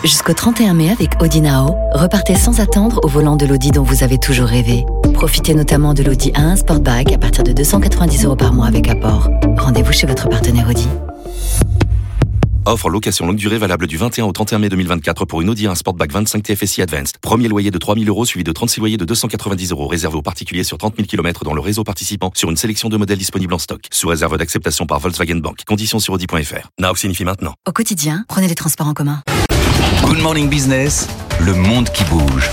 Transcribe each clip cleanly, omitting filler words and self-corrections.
Jusqu'au 31 mai avec Audi Now, repartez sans attendre au volant de l'Audi dont vous avez toujours rêvé. Profitez notamment de l'Audi A1 Sportback à partir de 290 € par mois avec apport. Rendez-vous chez votre partenaire Audi. Offre location longue durée valable du 21 au 31 mai 2024 pour une Audi A1 Sportback 25 TFSI Advanced. Premier loyer de 3 000 € suivi de 36 loyers de 290 € réservé aux particuliers sur 30 000 km dans le réseau participant sur une sélection de modèles disponibles en stock. Sous réserve d'acceptation par Volkswagen Bank. Conditions sur Audi.fr. Now signifie maintenant. Au quotidien, prenez les transports en commun. Good Morning Business, le monde qui bouge.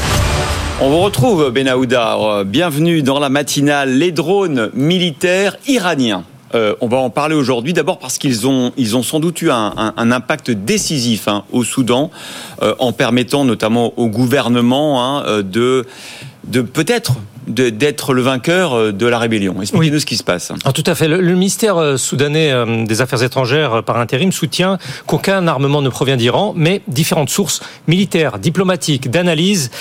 On vous retrouve, Benaouda. Bienvenue dans la matinale. Les drones militaires iraniens. On va en parler aujourd'hui, d'abord parce qu'ils ont sans doute eu un impact décisif au Soudan, en permettant notamment au gouvernement de peut-être d'être le vainqueur de la rébellion. Expliquez-nous ce qui se passe. Alors, tout à fait. Le ministère soudanais des Affaires étrangères par intérim soutient qu'aucun armement ne provient d'Iran, mais différentes sources militaires, diplomatiques, d'analyse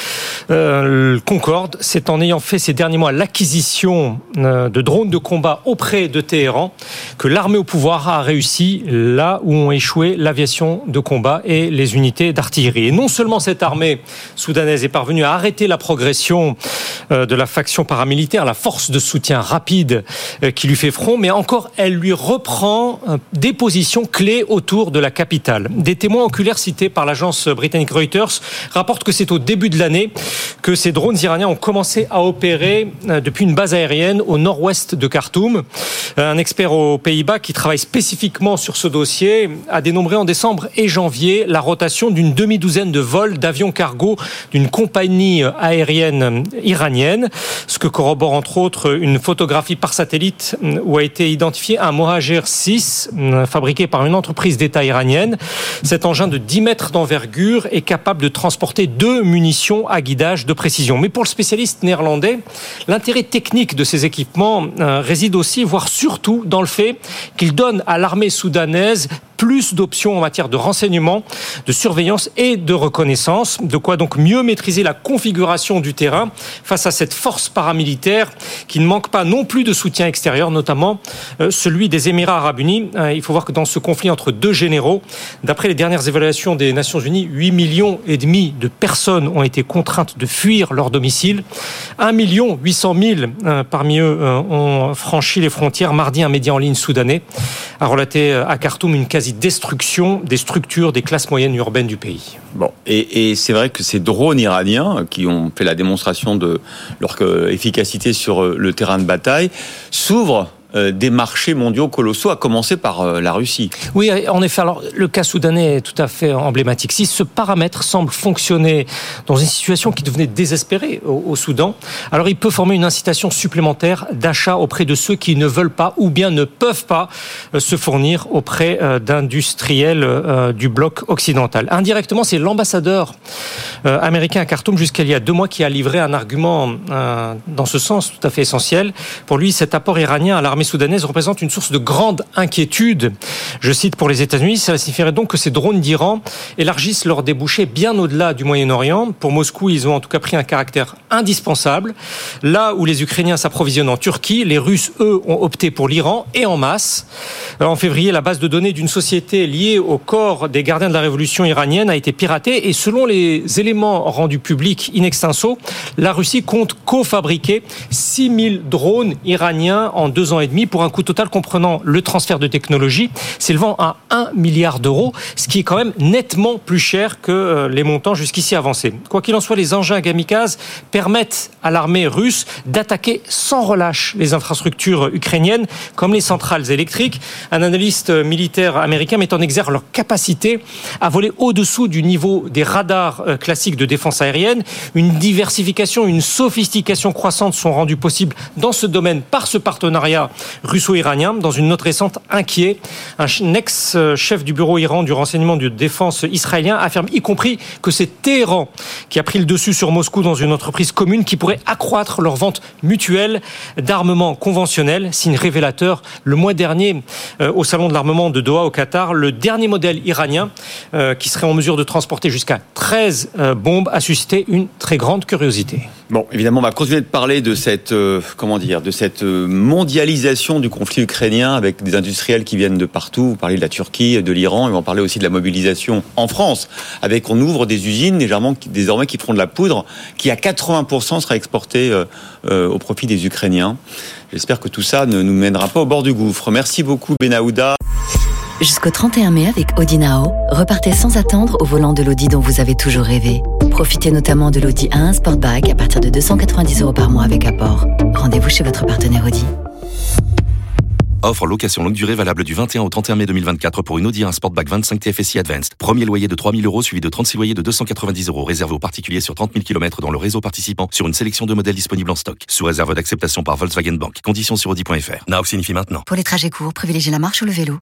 concordent. C'est en ayant fait ces derniers mois l'acquisition de drones de combat auprès de Téhéran que l'armée au pouvoir a réussi là où ont échoué l'aviation de combat et les unités d'artillerie. Et non seulement cette armée soudanaise est parvenue à arrêter la progression de la faction paramilitaire, la force de soutien rapide qui lui fait front, mais encore elle lui reprend des positions clés autour de la capitale. Des témoins oculaires cités par l'agence britannique Reuters rapportent que c'est au début de l'année que ces drones iraniens ont commencé à opérer depuis une base aérienne au nord-ouest de Khartoum. Un expert aux Pays-Bas qui travaille spécifiquement sur ce dossier a dénombré en décembre et janvier la rotation d'une demi-douzaine de vols d'avions cargo d'une compagnie aérienne iranienne, ce que corrobore entre autres une photographie par satellite où a été identifié un Mohajer 6 fabriqué par une entreprise d'État iranienne. Cet engin de 10 mètres d'envergure est capable de transporter 2 munitions à guidage de précision. Mais pour le spécialiste néerlandais, l'intérêt technique de ces équipements réside aussi, voire surtout, dans le fait qu'ils donnent à l'armée soudanaise plus d'options en matière de renseignement, de surveillance et de reconnaissance. De quoi donc mieux maîtriser la configuration du terrain face à cette force paramilitaire qui ne manque pas non plus de soutien extérieur, notamment celui des Émirats arabes unis. Il faut voir que dans ce conflit entre deux généraux, d'après les dernières évaluations des Nations unies, 8,5 millions de personnes ont été contraintes de fuir leur domicile. 1,8 million parmi eux ont franchi les frontières. Mardi, un média en ligne soudanais a relaté à Khartoum une quasi-destruction des structures des classes moyennes urbaines du pays. Bon, et c'est vrai que ces drones iraniens qui ont fait la démonstration de leur efficacité sur le terrain de bataille s'ouvrent des marchés mondiaux colossaux, à commencer par la Russie. Oui, en effet. Alors, le cas soudanais est tout à fait emblématique. Si ce paramètre semble fonctionner dans une situation qui devenait désespérée au Soudan, alors il peut former une incitation supplémentaire d'achat auprès de ceux qui ne veulent pas ou bien ne peuvent pas se fournir auprès d'industriels du bloc occidental. Indirectement, c'est l'ambassadeur américain à Khartoum jusqu'à il y a 2 mois qui a livré un argument dans ce sens tout à fait essentiel. Pour lui, cet apport iranien à l'armée soudanaise représente une source de grande inquiétude. Je cite pour les États-Unis, cela signifierait donc que ces drones d'Iran élargissent leurs débouchés bien au-delà du Moyen-Orient. Pour Moscou, ils ont en tout cas pris un caractère indispensable. Là où les Ukrainiens s'approvisionnent en Turquie, les Russes, eux, ont opté pour l'Iran et en masse. En février, la base de données d'une société liée au corps des gardiens de la révolution iranienne a été piratée et selon les éléments rendus publics in extenso, la Russie compte cofabriquer 6000 drones iraniens en 2 ans et demi pour un coût total comprenant le transfert de technologie s'élevant à 1 milliard d'euros, ce qui est quand même nettement plus cher que les montants jusqu'ici avancés. Quoi qu'il en soit, les engins kamikazes permettent à l'armée russe d'attaquer sans relâche les infrastructures ukrainiennes comme les centrales électriques. Un analyste militaire américain met en exergue leur capacité à voler au-dessous du niveau des radars classiques de défense aérienne. Une diversification, une sophistication croissante sont rendues possibles dans ce domaine par ce partenariat russo-iranien. Dans une note récente, inquiet, un ex-chef du bureau Iran du renseignement de défense israélien affirme y compris que c'est Téhéran qui a pris le dessus sur Moscou dans une entreprise commune qui pourrait accroître leur vente mutuelle d'armements conventionnels. Signe révélateur, le mois dernier, au salon de l'armement de Doha au Qatar, le dernier modèle iranien qui serait en mesure de transporter jusqu'à 13 bombes a suscité une très grande curiosité. Bon, évidemment, on va continuer de parler de cette, de cette mondialisation du conflit ukrainien avec des industriels qui viennent de partout. Vous parlez de la Turquie, de l'Iran, et on va parler aussi de la mobilisation en France, avec on ouvre des usines désormais qui feront de la poudre, qui à 80% sera exportée au profit des Ukrainiens. J'espère que tout ça ne nous mènera pas au bord du gouffre. Merci beaucoup, Benahouda. Jusqu'au 31 mai avec Audi Now, repartez sans attendre au volant de l'Audi dont vous avez toujours rêvé. Profitez notamment de l'Audi A1 Sportback à partir de 290 € par mois avec apport. Rendez-vous chez votre partenaire Audi. Offre location longue durée valable du 21 au 31 mai 2024 pour une Audi A1 Sportback 25 TFSI Advanced. Premier loyer de 3 000 € suivi de 36 loyers de 290 € réservé aux particuliers sur 30 000 km dans le réseau participant sur une sélection de modèles disponibles en stock. Sous réserve d'acceptation par Volkswagen Bank. Conditions sur Audi.fr. Now signifie maintenant. Pour les trajets courts, privilégiez la marche ou le vélo.